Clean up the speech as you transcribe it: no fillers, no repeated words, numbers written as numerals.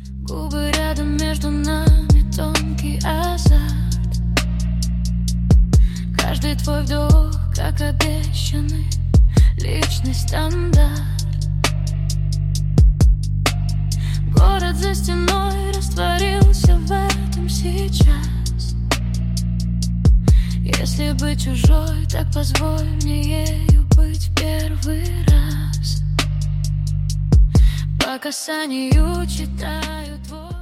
Губы рядом, между нами тонкий азарт. Каждый твой вдох, как обещанный личный стандарт. Город за стеной растворился в этом сейчас. Если быть чужой, так позволь мне ею быть в первый раз. По касанию читаю твой